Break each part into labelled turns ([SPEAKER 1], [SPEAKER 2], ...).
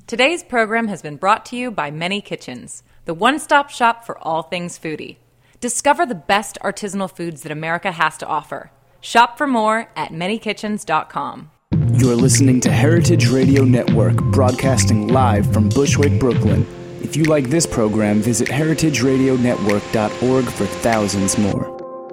[SPEAKER 1] Today's program has been brought to you by Many Kitchens, the one-stop shop for all things foodie. Discover the best artisanal foods that America has to offer. Shop for more at manykitchens.com.
[SPEAKER 2] You're listening to Heritage Radio Network, broadcasting live from Bushwick, Brooklyn. If you like this program, visit heritageradionetwork.org for thousands more.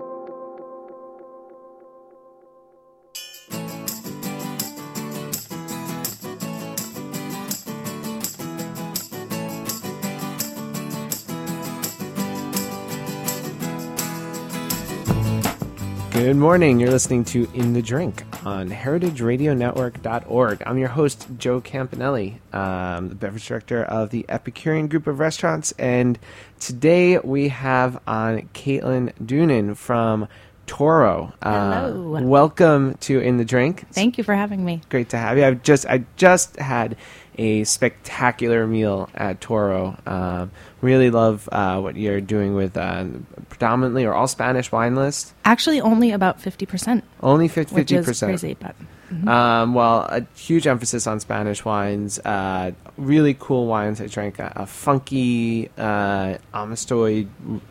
[SPEAKER 3] Good morning. You're listening to In the Drink on heritageradionetwork.org. I'm your host, Joe Campanelli, the beverage director of the Epicurean Group of Restaurants. And today we have on Caitlin Doonan from Toro.
[SPEAKER 4] Hello.
[SPEAKER 3] Welcome to In the Drink.
[SPEAKER 4] Thank you for having me.
[SPEAKER 3] Great to have you. I just had a spectacular meal at Toro. Really love what you're doing with predominantly or all Spanish wine list.
[SPEAKER 4] Actually, only about 50%.
[SPEAKER 3] Only 50%.
[SPEAKER 4] Which is crazy, but...
[SPEAKER 3] Well, a huge emphasis on Spanish wines. Really cool wines. I drank a funky Amastoy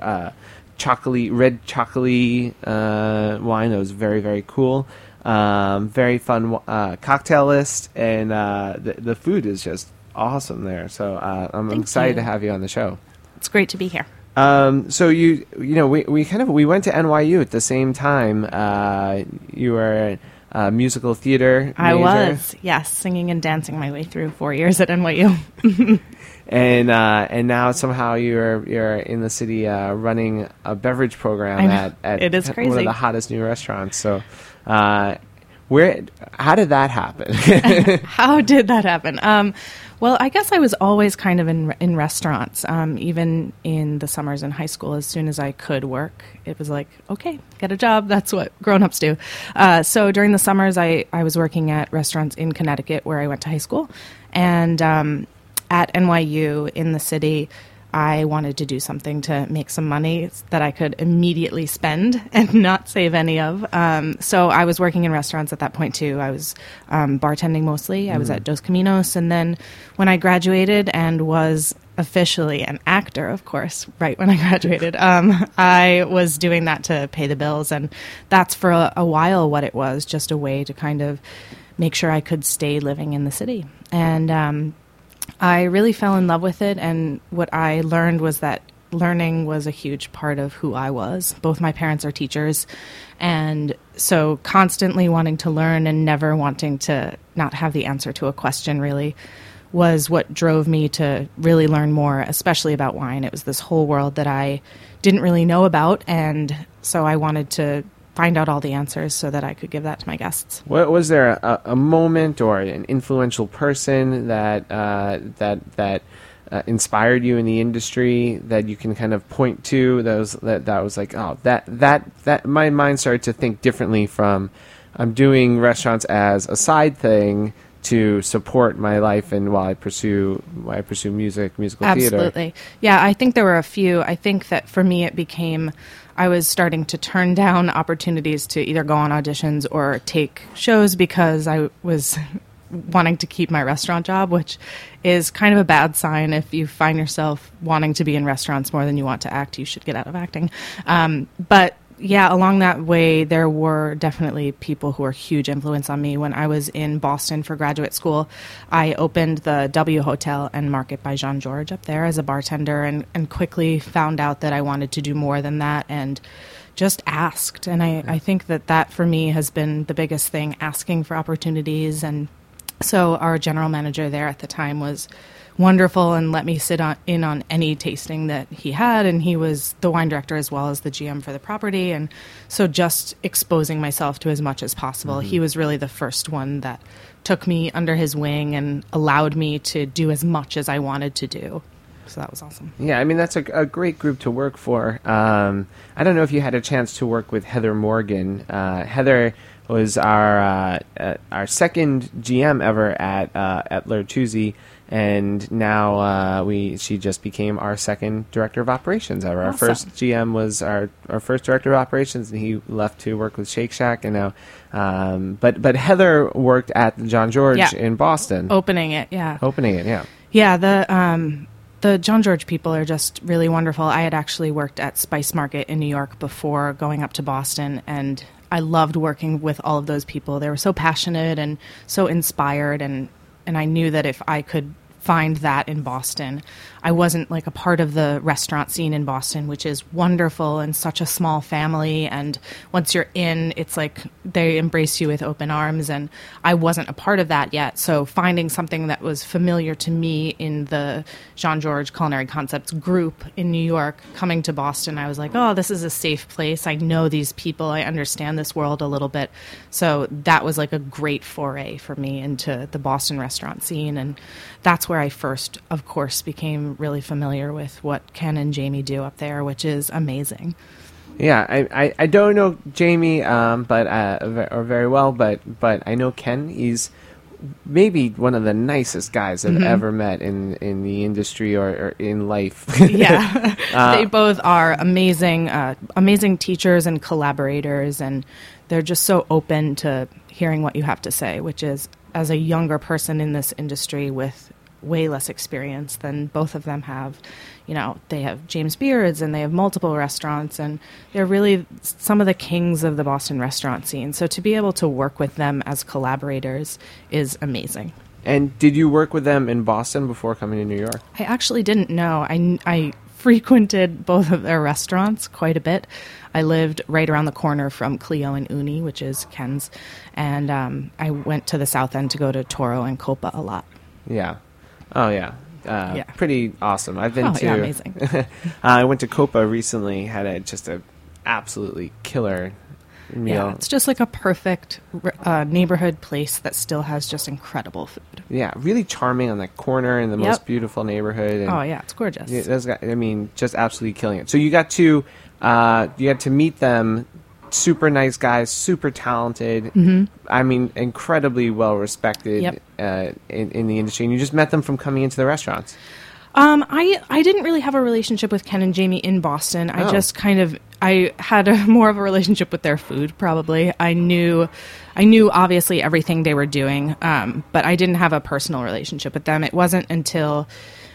[SPEAKER 3] red chocolate wine that was very, very cool. Very fun cocktail list, and the food is just awesome there. So I'm excited to have you on the show.
[SPEAKER 4] It's great to be here.
[SPEAKER 3] So we went to NYU at the same time. You were a musical theater major.
[SPEAKER 4] I was, yes, singing and dancing my way through 4 years at NYU.
[SPEAKER 3] And now somehow you're in the city running a beverage program at
[SPEAKER 4] it is crazy.
[SPEAKER 3] One of the hottest new restaurants. So, how did that happen?
[SPEAKER 4] How did that happen? Well, I guess I was always kind of in restaurants, even in the summers in high school. As soon as I could work, it was like, okay, get a job. That's what grown-ups do. So during the summers, I was working at restaurants in Connecticut where I went to high school. And at NYU in the city, I wanted to do something to make some money that I could immediately spend and not save any of. So I was working in restaurants at that point, too. I was bartending mostly. I was at Dos Caminos. And then when I graduated and was officially an actor, of course, right when I graduated, I was doing that to pay the bills. And that's for a while what it was, just a way to kind of make sure I could stay living in the city. And I really fell in love with it, and what I learned was that learning was a huge part of who I was. Both my parents are teachers, and so constantly wanting to learn and never wanting to not have the answer to a question really was what drove me to really learn more, especially about wine. It was this whole world that I didn't really know about, and so I wanted to find out all the answers so that I could give that to my guests.
[SPEAKER 3] What was there a moment or an influential person that inspired you in the industry that you can kind of point to that was like, oh, that my mind started to think differently from I'm doing restaurants as a side thing to support my life and while I pursue musical theater.
[SPEAKER 4] Absolutely. Yeah, I think there were a few. I think that for me it became I was starting to turn down opportunities to either go on auditions or take shows because I was wanting to keep my restaurant job, which is kind of a bad sign. If you find yourself wanting to be in restaurants more than you want to act, you should get out of acting. But yeah, along that way, there were definitely people who were a huge influence on me. When I was in Boston for graduate school, I opened the W Hotel and Market by Jean Georges up there as a bartender and quickly found out that I wanted to do more than that and just asked. And I think that for me has been the biggest thing, asking for opportunities. And so our general manager there at the time was wonderful and let me sit in on any tasting that he had, and he was the wine director as well as the GM for the property, and so just exposing myself to as much as possible. He was really the first one that took me under his wing and allowed me to do as much as I wanted to do. So that was awesome.
[SPEAKER 3] Yeah, I mean, that's a great group to work for. I don't know if you had a chance to work with Heather Morgan. Heather was our second GM ever at Lertuzzi, and now she just became our second director of operations ever. Our first GM was our first director of operations, and he left to work with Shake Shack, and now. But Heather worked at the John George in Boston,
[SPEAKER 4] opening it. Yeah.
[SPEAKER 3] Yeah,
[SPEAKER 4] the John George people are just really wonderful. I had actually worked at Spice Market in New York before going up to Boston, and I loved working with all of those people. They were so passionate and so inspired, and I knew that if I could find that in Boston. I wasn't like a part of the restaurant scene in Boston, which is wonderful and such a small family. And once you're in, it's like they embrace you with open arms. And I wasn't a part of that yet. So finding something that was familiar to me in the Jean George Culinary Concepts group in New York, coming to Boston, I was like, oh, this is a safe place. I know these people. I understand this world a little bit. So that was like a great foray for me into the Boston restaurant scene. And that's where I first, of course, became really familiar with what Ken and Jamie do up there, which is amazing.
[SPEAKER 3] Yeah, I don't know Jamie, or very well, but I know Ken. He's maybe one of the nicest guys I've ever met in the industry or in life.
[SPEAKER 4] Yeah, they both are amazing teachers and collaborators, and they're just so open to hearing what you have to say, which is, as a younger person in this industry with way less experience than both of them have. You know, they have James Beards and they have multiple restaurants, and they're really some of the kings of the Boston restaurant scene. So to be able to work with them as collaborators is amazing.
[SPEAKER 3] And did you work with them in Boston before coming to New York? I
[SPEAKER 4] actually didn't know. I frequented both of their restaurants quite a bit. I lived right around the corner from Clio and Uni, which is Ken's, and I went to the South End to go to Toro and Copa a lot.
[SPEAKER 3] Yeah. Oh, yeah. Pretty awesome. I've been to...
[SPEAKER 4] Yeah, amazing.
[SPEAKER 3] I went to Copa recently, had just a absolutely killer meal.
[SPEAKER 4] Yeah, it's just like a perfect neighborhood place that still has just incredible food.
[SPEAKER 3] Yeah, really charming on that corner in the most beautiful neighborhood. And
[SPEAKER 4] it's gorgeous.
[SPEAKER 3] Just absolutely killing it. So you got to meet them. Super nice guys, super talented. Mm-hmm. I mean, incredibly well respected in the industry. And you just met them from coming into the restaurants.
[SPEAKER 4] I didn't really have a relationship with Ken and Jamie in Boston. I just I had more of a relationship with their food, probably. I knew obviously everything they were doing, but I didn't have a personal relationship with them. It wasn't until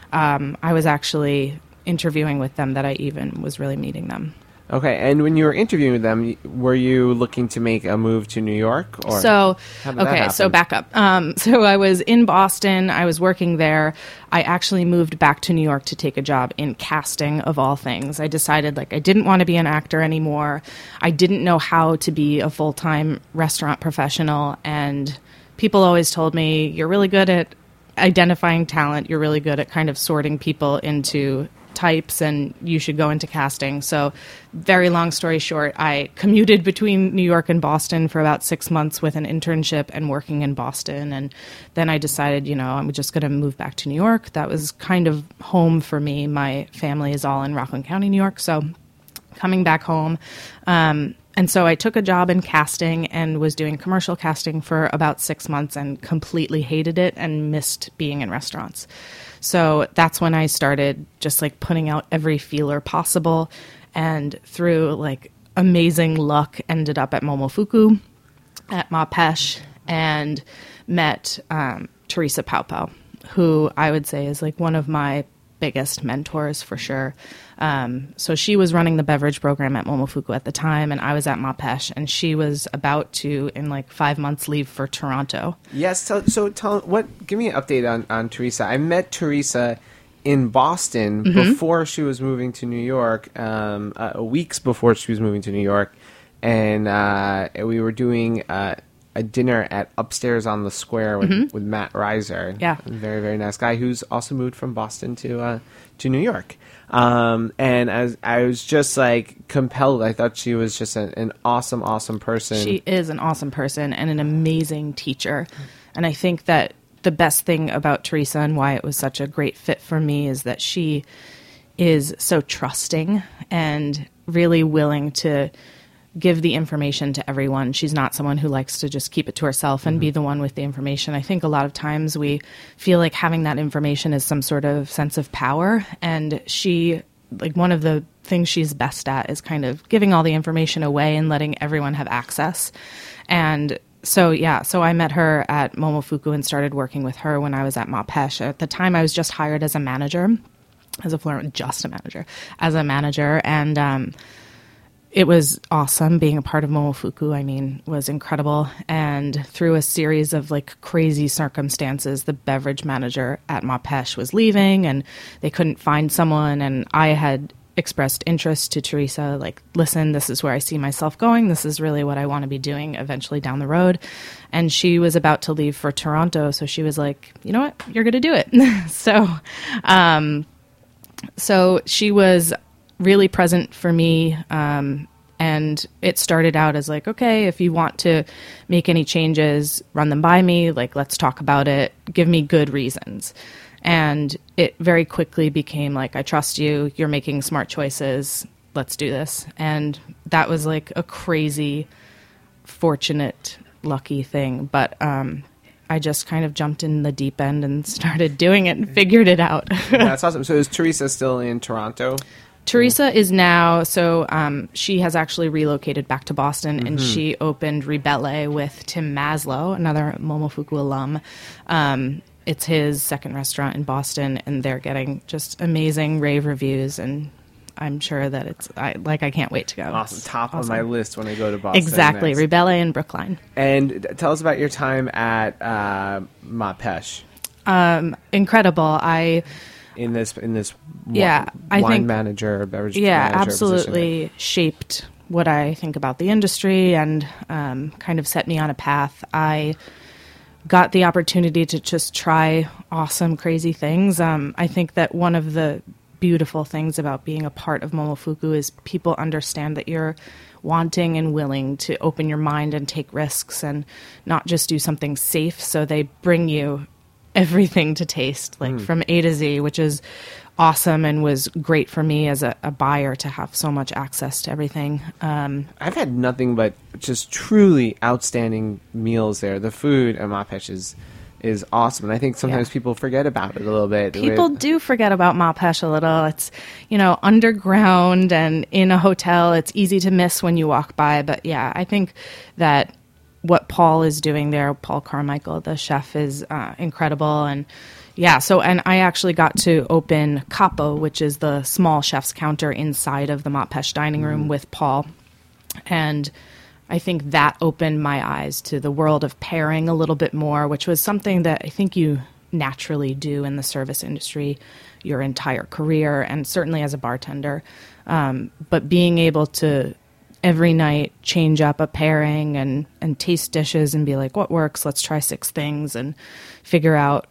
[SPEAKER 4] I was actually interviewing with them that I even was really meeting them.
[SPEAKER 3] Okay, and when you were interviewing with them, were you looking to make a move to New York? Or
[SPEAKER 4] so back up. So I was in Boston. I was working there. I actually moved back to New York to take a job in casting, of all things. I decided I didn't want to be an actor anymore. I didn't know how to be a full-time restaurant professional, and people always told me, you're really good at identifying talent. You're really good at kind of sorting people into types, and you should go into casting. So very long story short, I commuted between New York and Boston for about 6 months with an internship and working in Boston. And then I decided, I'm just going to move back to New York. That was kind of home for me. My family is all in Rockland County, New York. So coming back home. And so I took a job in casting and was doing commercial casting for about 6 months and completely hated it and missed being in restaurants. So that's when I started just putting out every feeler possible, and through amazing luck ended up at Momofuku at Ma Pesh and met Teresa Paupau, who I would say is one of my biggest mentors for sure. So she was running the beverage program at Momofuku at the time, and I was at Ma Pesh, and she was about to, in 5 months, leave for Toronto.
[SPEAKER 3] Yes. So give me an update on Teresa. I met Teresa in Boston before she was moving to New York, weeks before she was moving to New York, and we were doing a dinner at Upstairs on the Square with Matt Reiser.
[SPEAKER 4] Yeah.
[SPEAKER 3] A very, very nice guy who's also moved from Boston to New York. And I was just compelled. I thought she was just an awesome, awesome person.
[SPEAKER 4] She is an awesome person and an amazing teacher. And I think that the best thing about Teresa and why it was such a great fit for me is that she is so trusting and really willing to give the information to everyone. She's not someone who likes to just keep it to herself and be the one with the information. I think a lot of times we feel like having that information is some sort of sense of power. And she, like, one of the things she's best at is kind of giving all the information away and letting everyone have access. And so I met her at Momofuku and started working with her when I was at Mapesh. At the time, I was just hired as a manager, as a manager. And it was awesome being a part of Momofuku. I mean, was incredible. And through a series of like crazy circumstances, the beverage manager at Mapesh was leaving and they couldn't find someone. And I had expressed interest to Teresa, like, listen, this is where I see myself going. This is really what I want to be doing eventually down the road. And she was about to leave for Toronto. So she was like, you know what, you're going to do it. So she was really present for me. And it started out as like, okay, if you want to make any changes, run them by me. Like, let's talk about it. Give me good reasons. And it very quickly became like, I trust you. You're making smart choices. Let's do this. And that was like a crazy, fortunate, lucky thing. But I just kind of jumped in the deep end and started doing it and figured it out.
[SPEAKER 3] That's awesome. So is Teresa still in Toronto?
[SPEAKER 4] Teresa is now, she has actually relocated back to Boston, and she opened Ribelle with Tim Maslow, another Momofuku alum. It's his second restaurant in Boston, and they're getting just amazing rave reviews, and I'm sure that I can't wait to go.
[SPEAKER 3] Awesome. Top on my list when I go to Boston.
[SPEAKER 4] Exactly. Next. Ribelle in Brookline.
[SPEAKER 3] And tell us about your time at Mapesh.
[SPEAKER 4] Incredible.
[SPEAKER 3] In this
[SPEAKER 4] wine
[SPEAKER 3] manager, beverage manager
[SPEAKER 4] absolutely shaped what I think about the industry and kind of set me on a path. I got the opportunity to just try awesome, crazy things. I think that one of the beautiful things about being a part of Momofuku is people understand that you're wanting and willing to open your mind and take risks and not just do something safe. So they bring you everything to taste, like from A to Z, which is awesome and was great for me as a buyer to have so much access to everything.
[SPEAKER 3] I've had nothing but just truly outstanding meals there. The food at Mapesh is awesome, and I think sometimes people forget about it a little bit.
[SPEAKER 4] People do forget about Mapesh a little. It's, underground and in a hotel. It's easy to miss when you walk by, but yeah, I think that what Paul is doing there, Paul Carmichael, the chef, is incredible. And and I actually got to open Capo, which is the small chef's counter inside of the Mapesh dining room with Paul. And I think that opened my eyes to the world of pairing a little bit more, which was something that I think you naturally do in the service industry your entire career, and certainly as a bartender. But being able to every night change up a pairing and taste dishes and be like, what works? Let's try 6 things and figure out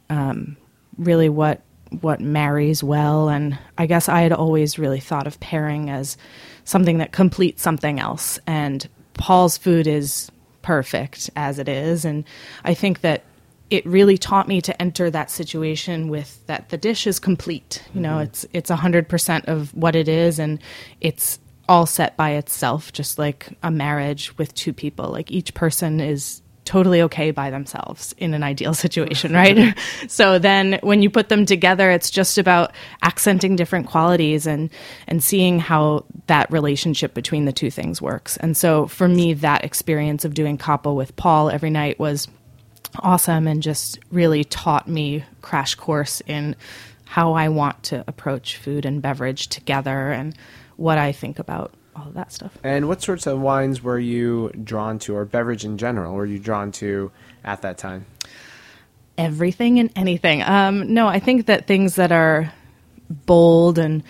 [SPEAKER 4] really what marries well. And I guess I had always really thought of pairing as something that completes something else. And Paul's food is perfect as it is. And I think that it really taught me to enter that situation with that the dish is complete. It's 100% of what it is, and it's all set by itself, just like a marriage with 2 people. Like, each person is totally okay by themselves in an ideal situation, right? So then when you put them together, it's just about accenting different qualities and seeing how that relationship between the 2 things works. And so for me, that experience of doing Capo with Paul every night was awesome and just really taught me crash course in how I want to approach food and beverage together and what I think about all of that stuff.
[SPEAKER 3] And what sorts of wines were you drawn to, or beverage in general, were you drawn to at that time?
[SPEAKER 4] Everything and anything. No, I think that things that are bold and,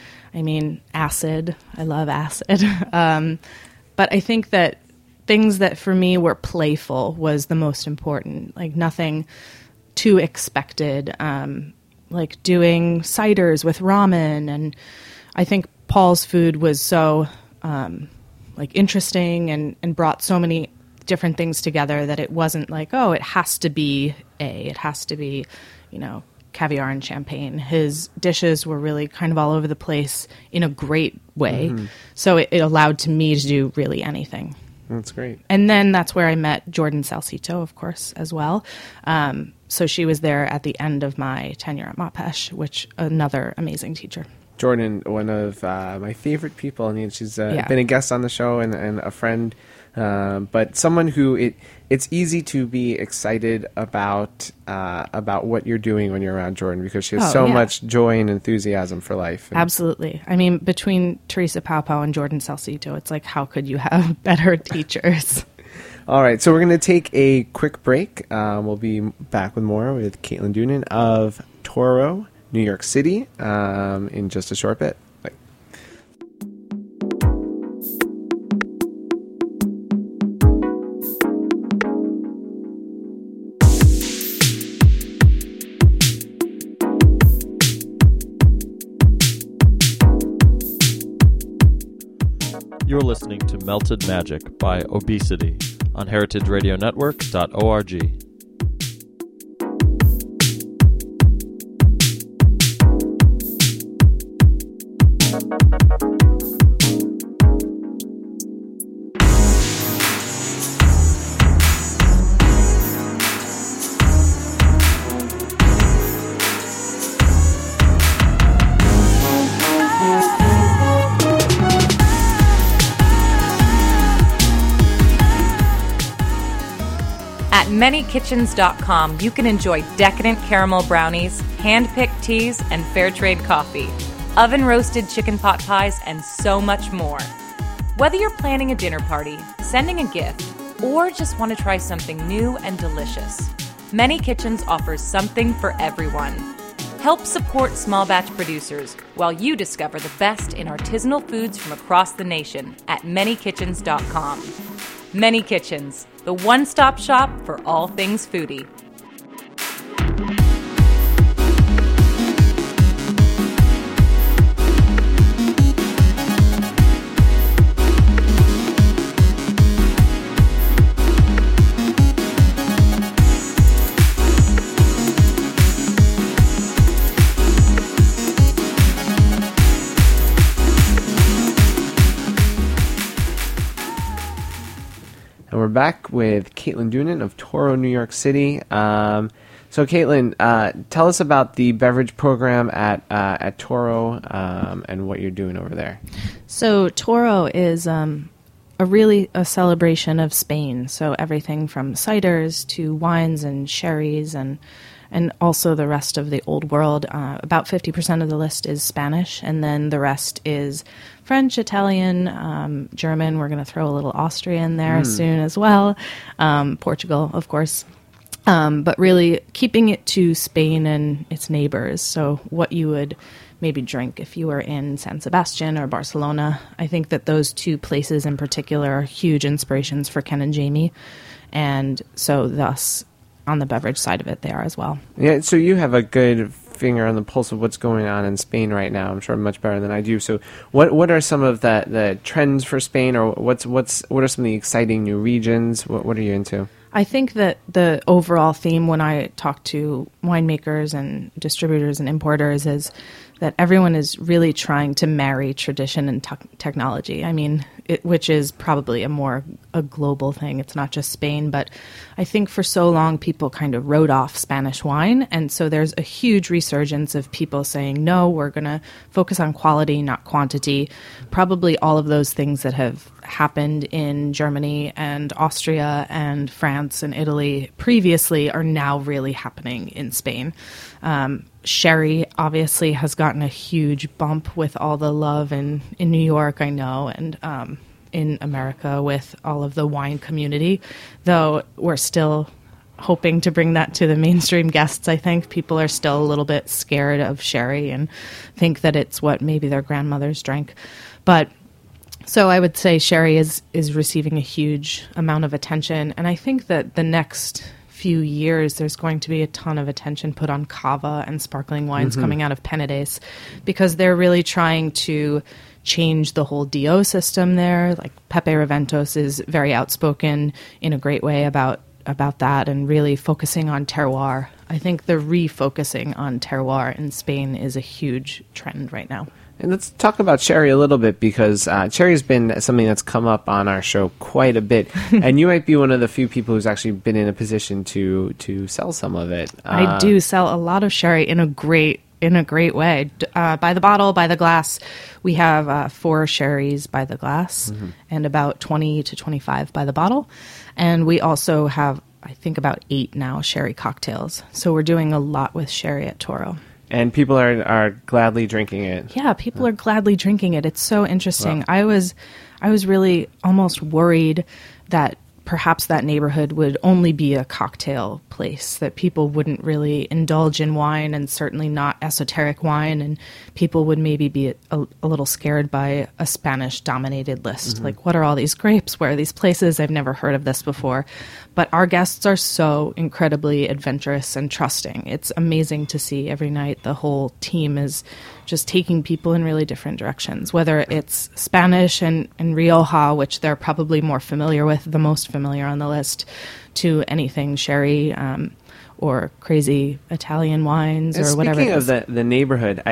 [SPEAKER 4] acid. I love acid. But I think that things that for me were playful was the most important. Like, nothing too expected. Like doing ciders with ramen. And I think Paul's food was so interesting and brought so many different things together that it wasn't like, oh, it has to be A. It has to be, caviar and champagne. His dishes were really kind of all over the place in a great way. So it allowed me to do really anything.
[SPEAKER 3] That's great.
[SPEAKER 4] And then that's where I met Jordan Salcito, of course, as well. So she was there at the end of my tenure at Mapesh, which another amazing teacher.
[SPEAKER 3] Jordan, one of my favorite people. I mean, she's been a guest on the show and a friend, but someone who it's easy to be excited about what you're doing when you're around Jordan, because she has much joy and enthusiasm for life.
[SPEAKER 4] Absolutely. I mean, between Teresa Paopao and Jordan Salcito, it's like, how could you have better teachers?
[SPEAKER 3] All right, so we're going to take a quick break. We'll be back with more with Caitlin Doonan of Toro, New York City, in just a short bit. Bye.
[SPEAKER 5] You're listening to Melted Magic by Obesity on heritageradionetwork.org.
[SPEAKER 1] At ManyKitchens.com, you can enjoy decadent caramel brownies, hand-picked teas, and fair trade coffee, oven-roasted chicken pot pies, and so much more. Whether you're planning a dinner party, sending a gift, or just want to try something new and delicious, Many Kitchens offers something for everyone. Help support small batch producers while you discover the best in artisanal foods from across the nation at ManyKitchens.com. Many Kitchens, the one-stop shop for all things foodie.
[SPEAKER 3] And we're back with Caitlin Doonan of Toro, New York City. So, Caitlin, tell us about the beverage program at Toro and what you're doing over there.
[SPEAKER 4] So Toro is a celebration of Spain. So everything from ciders to wines and sherries and also the rest of the old world. About 50% of the list is Spanish, and then the rest is French, Italian, German. We're going to throw a little Austria in there soon as well. Portugal, of course. But really keeping it to Spain and its neighbors. So what you would maybe drink if you were in San Sebastian or Barcelona. I think that those two places in particular are huge inspirations for Ken and Jamie. And so thus, on the beverage side of it, they are as well.
[SPEAKER 3] Yeah, so you have a good finger on the pulse of what's going on in Spain right now. I'm sure much better than I do. So what are some of the trends for Spain, or what are some of the exciting new regions? What are you into?
[SPEAKER 4] I think that the overall theme when I talk to winemakers and distributors and importers is that everyone is really trying to marry tradition and technology. I mean, which is probably a global thing. It's not just Spain, but I think for so long people kind of wrote off Spanish wine. And so there's a huge resurgence of people saying, no, we're going to focus on quality, not quantity. Probably all of those things that have happened in Germany and Austria and France and Italy previously are now really happening in Spain. Sherry obviously has gotten a huge bump with all the love in New York, I know, and in America with all of the wine community, though we're still hoping to bring that to the mainstream guests. I think people are still a little bit scared of sherry and think that it's what maybe their grandmothers drank. But so I would say sherry is receiving a huge amount of attention, and I think that the next few years there's going to be a ton of attention put on cava and sparkling wines coming out of Penedès, because they're really trying to change the whole DO system there. Like Pepe Reventos is very outspoken in a great way about about that and really focusing on terroir. I think the refocusing on terroir in Spain is a huge trend right now.
[SPEAKER 3] And let's talk about sherry a little bit, because sherry has been something that's come up on our show quite a bit. And you might be one of the few people who's actually been in a position to sell some of it.
[SPEAKER 4] I do sell a lot of sherry in a great way. By the bottle, by the glass. We have 4 sherries by the glass and about 20 to 25 by the bottle. And we also have, I think, about 8 now sherry cocktails. So we're doing a lot with sherry at Toro.
[SPEAKER 3] And people are gladly drinking it.
[SPEAKER 4] Yeah, people are gladly drinking it. It's so interesting. Wow. I was really almost worried that perhaps that neighborhood would only be a cocktail place, that people wouldn't really indulge in wine, and certainly not esoteric wine, and people would maybe be a little scared by a Spanish-dominated list. Like, what are all these grapes? Where are these places? I've never heard of this before. But our guests are so incredibly adventurous and trusting. It's amazing to see every night. The whole team is just taking people in really different directions, whether it's Spanish and Rioja, which they're probably more familiar with, the most familiar on the list, to anything sherry or crazy Italian wines or whatever it is.
[SPEAKER 3] Speaking of the neighborhood,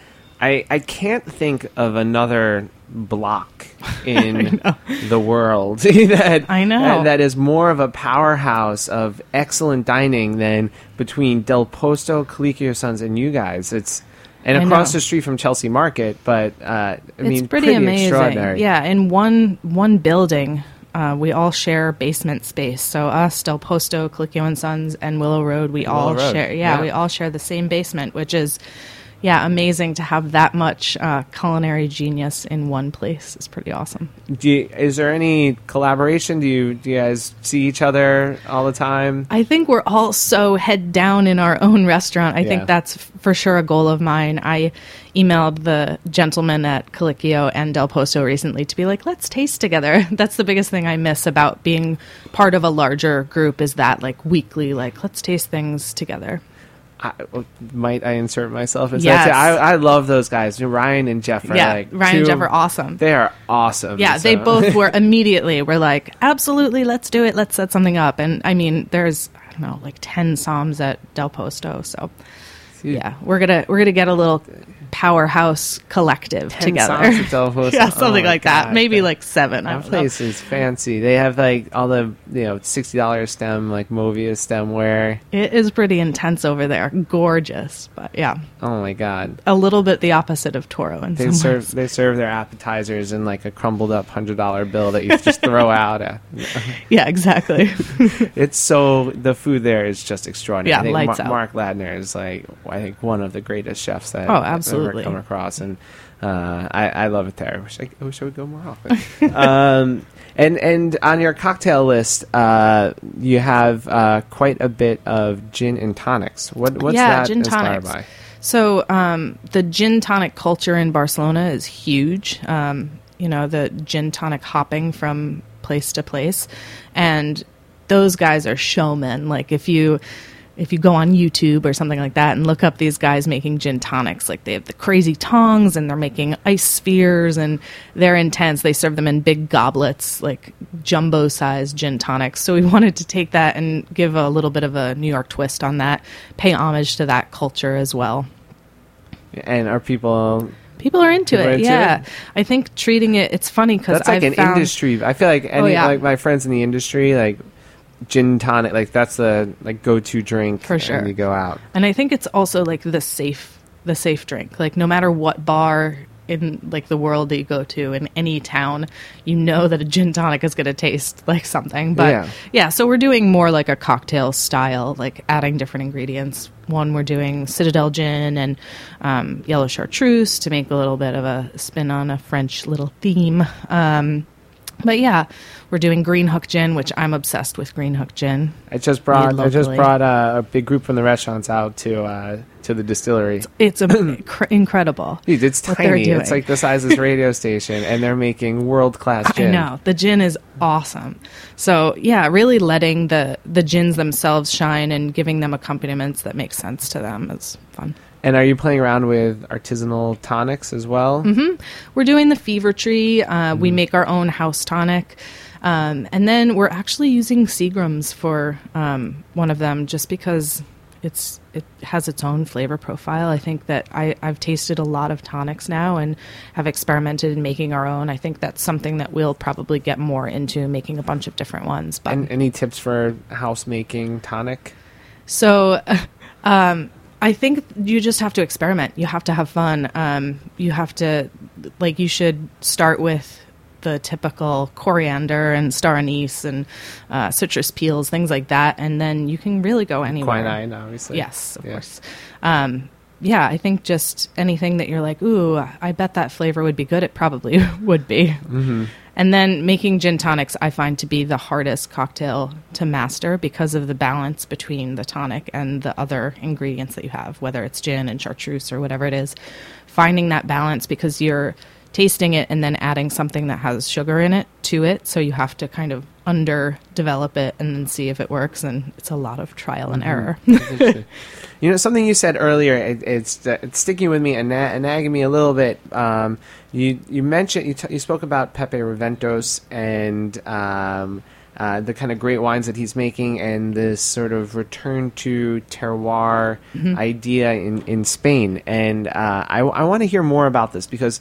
[SPEAKER 3] I can't think of another block in the world that is more of a powerhouse of excellent dining than between Del Posto, Colicchio Sons, and you guys. And across the street from Chelsea Market, but
[SPEAKER 4] it's pretty amazing.
[SPEAKER 3] Extraordinary.
[SPEAKER 4] Yeah, in one building, we all share basement space. So us, Del Posto, Colicchio and Sons, and Willow Road, we all share. Yeah, we all share the same basement, which is amazing to have that much culinary genius in one place. It's pretty awesome.
[SPEAKER 3] Is there any collaboration? Do you guys see each other all the time?
[SPEAKER 4] I think we're all so head down in our own restaurant. I think that's for sure a goal of mine. I emailed the gentleman at Colicchio and Del Posto recently to be like, let's taste together. That's the biggest thing I miss about being part of a larger group, is that like weekly, like, let's taste things together.
[SPEAKER 3] Might I insert myself?
[SPEAKER 4] Yes.
[SPEAKER 3] I love those guys. Ryan and Jeff are
[SPEAKER 4] Ryan and Jeff are awesome.
[SPEAKER 3] They are awesome.
[SPEAKER 4] Yeah, they both were immediately. We're like, absolutely, let's do it. Let's set something up. And I mean, there's, I don't know, like 10 Soms at Del Posto. So yeah, we're gonna get a little powerhouse collective together. Yeah, something like that. Maybe like 7.
[SPEAKER 3] That place is fancy. They have like all the $60 stem, like Movia stemware.
[SPEAKER 4] It is pretty intense over there. Gorgeous, but yeah.
[SPEAKER 3] Oh my god.
[SPEAKER 4] A little bit the opposite of Toro.
[SPEAKER 3] They serve their appetizers in like a crumbled up $100 bill that you just throw out at.
[SPEAKER 4] Yeah, exactly.
[SPEAKER 3] It's so, the food there is just extraordinary.
[SPEAKER 4] Yeah,
[SPEAKER 3] I think
[SPEAKER 4] lights out.
[SPEAKER 3] Mark Ladner is like, I think, one of the greatest chefs that I've ever come across, and I love it there. I wish I would go more often. And on your cocktail list, you have quite a bit of gin and tonics. What's that
[SPEAKER 4] gin
[SPEAKER 3] inspired
[SPEAKER 4] tonics.
[SPEAKER 3] by?
[SPEAKER 4] So the gin tonic culture in Barcelona is huge. The gin tonic hopping from place to place, and those guys are showmen. Like if you go on YouTube or something like that and look up these guys making gin tonics, like they have the crazy tongs and they're making ice spheres and they're intense. They serve them in big goblets, like jumbo-sized gin tonics. So we wanted to take that and give a little bit of a New York twist on that, pay homage to that culture as well.
[SPEAKER 3] And are people
[SPEAKER 4] are into it, yeah. I think treating it's funny because
[SPEAKER 3] that's like industry. I feel like like my friends in the industry, like, gin tonic, like that's the go-to drink
[SPEAKER 4] for sure.
[SPEAKER 3] And you go out,
[SPEAKER 4] and I think it's also like the safe drink. Like no matter what bar in like the world that you go to in any town, that a gin tonic is going to taste like something. But so we're doing more like a cocktail style, like adding different ingredients. One, we're doing Citadel gin and yellow chartreuse to make a little bit of a spin on a French little theme. But yeah, we're doing Green Hook Gin, which I'm obsessed with. Green Hook Gin.
[SPEAKER 3] I just brought a big group from the restaurants out to the distillery.
[SPEAKER 4] It's incredible.
[SPEAKER 3] Dude, it's tiny. It's like the size of this radio station, and they're making world-class gin.
[SPEAKER 4] I know. The gin is awesome. So yeah, really letting the gins themselves shine and giving them accompaniments that make sense to them is fun.
[SPEAKER 3] And are you playing around with artisanal tonics as well?
[SPEAKER 4] Mm-hmm. We're doing the Fever Tree. We make our own house tonic. And then we're actually using Seagram's for one of them, just because it has its own flavor profile. I think that I've tasted a lot of tonics now and have experimented in making our own. I think that's something that we'll probably get more into, making a bunch of different ones. But
[SPEAKER 3] And any tips for house making tonic?
[SPEAKER 4] So I think you just have to experiment. You have to have fun. You have to, you should start with the typical coriander and star anise and citrus peels, things like that, and then you can really go anywhere.
[SPEAKER 3] Quinine, obviously.
[SPEAKER 4] Yes, of course. I think just anything that you're like, ooh, I bet that flavor would be good, it probably would be. Mm-hmm. And then making gin tonics, I find to be the hardest cocktail to master because of the balance between the tonic and the other ingredients that you have, whether it's gin and chartreuse or whatever it is. Finding that balance, because you're tasting it and then adding something that has sugar in it to it, so you have to kind of underdevelop it and then see if it works, and it's a lot of trial and error.
[SPEAKER 3] You know, something you said earlier, it's sticking with me and nagging me a little bit. You mentioned, you spoke about Pepe Reventos and the kind of great wines that he's making, and this sort of return to terroir idea in Spain. And I want to hear more about this, because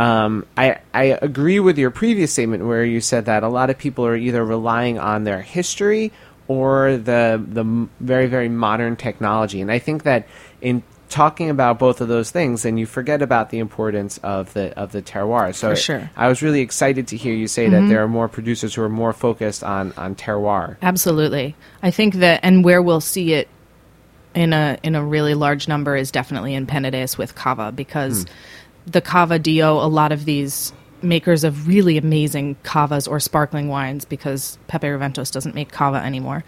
[SPEAKER 3] I agree with your previous statement where you said that a lot of people are either relying on their history or the very, very modern technology. And I think that in talking about both of those things, then you forget about the importance of the terroir. So
[SPEAKER 4] for sure.
[SPEAKER 3] I was really excited to hear you say that there are more producers who are more focused on terroir.
[SPEAKER 4] Absolutely. I think that, and where we'll see it in a really large number is definitely in Penedès with Cava, because the Cava Dio, a lot of these makers of really amazing cavas or sparkling wines, because Pepe Reventos doesn't make cava anymore,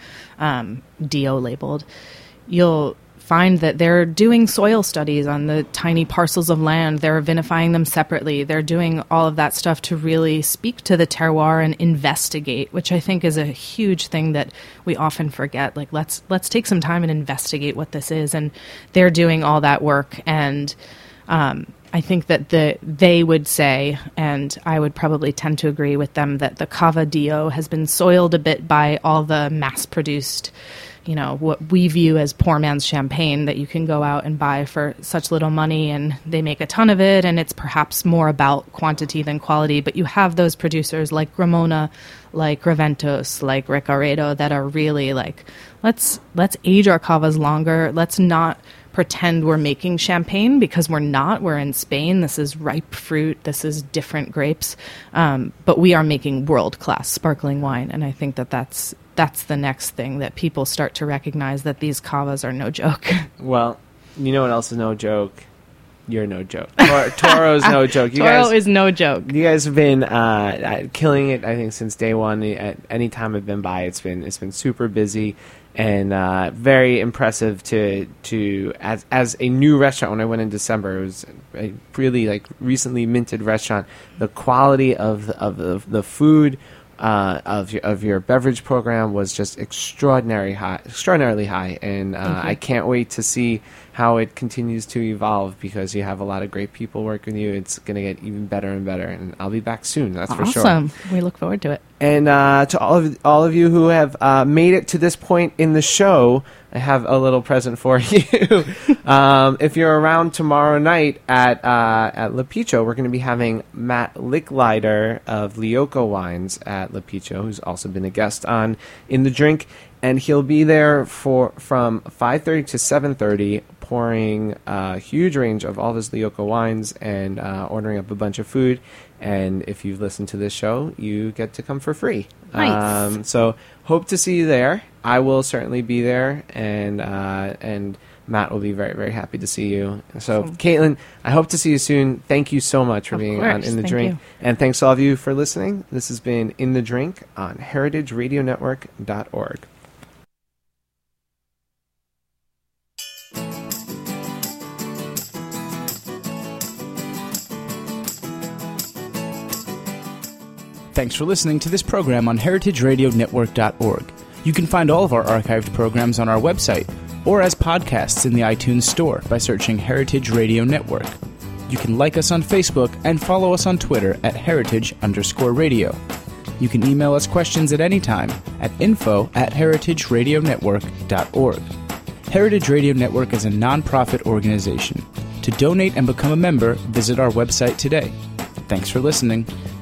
[SPEAKER 4] Dio labeled, you'll find that they're doing soil studies on the tiny parcels of land. They're vinifying them separately. They're doing all of that stuff to really speak to the terroir and investigate, which I think is a huge thing that we often forget. Like, let's take some time and investigate what this is. And they're doing all that work. And I think that they would say, and I would probably tend to agree with them, that the Cava Dio has been soiled a bit by all the mass-produced, what we view as poor man's champagne that you can go out and buy for such little money, and they make a ton of it, and it's perhaps more about quantity than quality. But you have those producers like Gramona, like Reventos, like Recaredo, that are really like, let's age our cavas longer. Let's not pretend we're making champagne, because we're not. We're in Spain. This is ripe fruit. This is different grapes. But we are making world-class sparkling wine, and I think that that's the next thing that people start to recognize, that these cavas are no joke.
[SPEAKER 3] Well, you know what else is no joke? You're no joke. Toro's no joke.
[SPEAKER 4] Toro is no joke.
[SPEAKER 3] You guys have been killing it, I think, since day one. At any time I've been by, it's been super busy and very impressive to as a new restaurant. When I went in December, it was a really recently minted restaurant. The quality of the food, of your beverage program was just extraordinarily high, and I can't wait to see how it continues to evolve, because you have a lot of great people working with you. It's going to get even better and better, and I'll be back soon. That's for sure.
[SPEAKER 4] Awesome. We look forward to it.
[SPEAKER 3] And to all of you who have made it to this point in the show, I have a little present for you. If you're around tomorrow night at Le Picho, we're going to be having Matt Licklider of Lioco Wines at Le Picho, who's also been a guest on In the Drink, and he'll be there from 5:30 to 7:30, pouring a huge range of all of his Lioco wines and ordering up a bunch of food. And if you've listened to this show, you get to come for free.
[SPEAKER 4] Nice.
[SPEAKER 3] So hope to see you there. I will certainly be there, and Matt will be very, very happy to see you. So, Caitlin, I hope to see you soon. Thank you so much for being on In the Drink. And thanks to all of you for listening. This has been In the Drink on heritageradionetwork.org.
[SPEAKER 2] Thanks for listening to this program on heritageradionetwork.org. You can find all of our archived programs on our website or as podcasts in the iTunes Store by searching Heritage Radio Network. You can like us on Facebook and follow us on Twitter at @heritage_radio. You can email us questions at any time at info@heritageradionetwork.org. Heritage Radio Network is a nonprofit organization. To donate and become a member, visit our website today. Thanks for listening.